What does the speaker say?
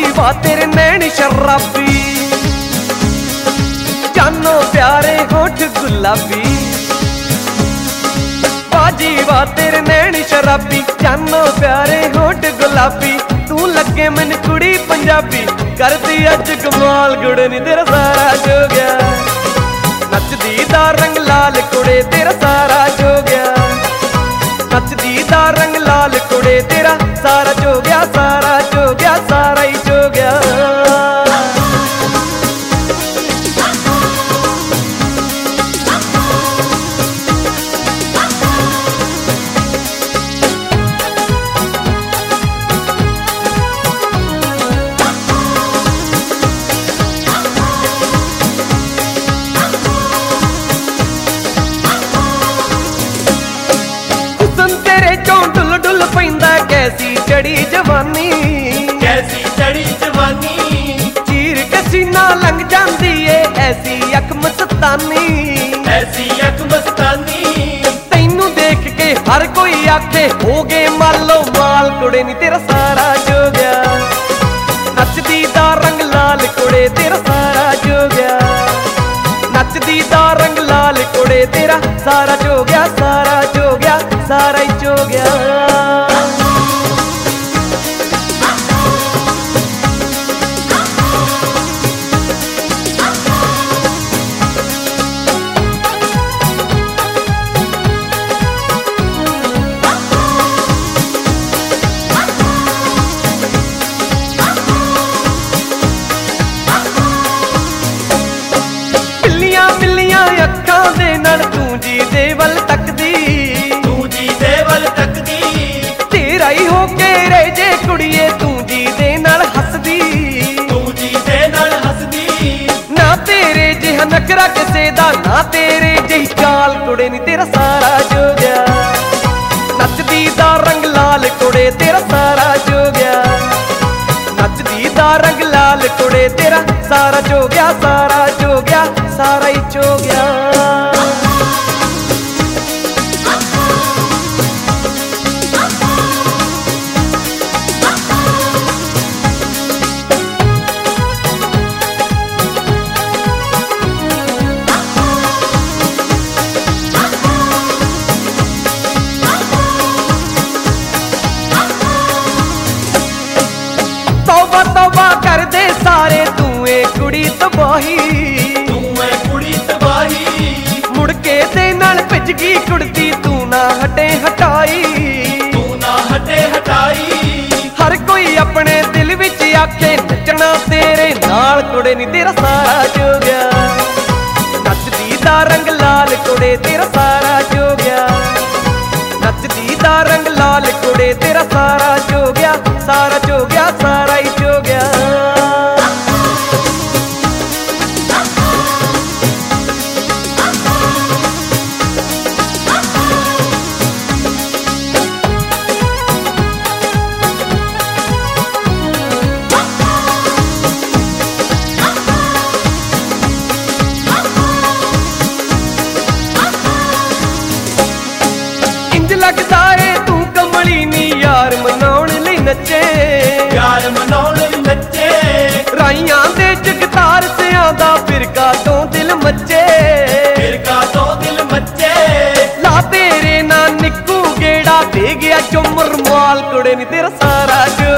वा तेरे नैन शराबी, जानो प्यारे होठ गुलाबी। बाजी वा तेरे नैन शराबी, जानो प्यारे होठ गुलाबी। तू लगे मैनू कुड़ी पंजाबी, करदी अज कमाल कुड़े नी तेरा सारा जो गया। नचदी दा रंग लाल कुड़े तेरा सारा जो गया, नचदी दा रंग लाल कुड़े तेरा सारा जो गया, सारा जो गया, सारा ही जो गया। कैसी चढ़ी जवानी, कैसी चढ़ी जवानी। चीर के सीना लंघ जाती है ऐसी अख मस्तानी, ऐसी अख मस्तानी। तैनू देख के हर कोई आखे हो गए मालो माल कुड़े नी तेरा सारा जो गया। नचदी दा रंग लाल कुड़े तेरा सारा जो गया, नचदी दा रंग लाल कुड़े तेरा सारा जो गया, सारा जो गया, सारा ही जो गया। अखां दे नाल तू जी दे वल तकदी, तू जी दे वल तकदी। तेरा ही हो के रह जे कुड़िए तू जी दे नाल हसदी, तू जी दे नाल हसदी। ना तेरे जिहा नखरा किसे दा, ना तेरे जही चाल कुड़े नी तेरा सारा जो गया। नचदी दा रंग लाल कुड़े तेरा सारा जो गया, नचदी दा रंग लाल कुड़े तेरा सारा जो गया, सारा जो गया, सारा ही जो गया। तौबा तौबा कर दे सारे तू ए कुड़ी तबाही, मुड़के दे नाल भिजगी कुड़ती तू ना हटे हटाई, तू ना हटे हटाई। हर कोई अपने दिल विच आखे नचना तेरे नाल कुड़े नी तेरा सारा जो गया। नचदी दा रंग लाल कुड़े तेरा सारा जो गया, नचदी दा रंग लाल कुड़े तेरा सारा जो गया, सारा जो गया, सारा ही जो गया। लगदा है तू कमली नी यार मनाउण लई नचे, यार मनाउण लई नचे। राइयां दे जगतार सियां दा फिरका तो दिल मचे, फिरका तो दिल मचे। ला तेरे ना निक्कू गेड़ा दे गया चुमर माल कुड़े नी तेरा सारा जो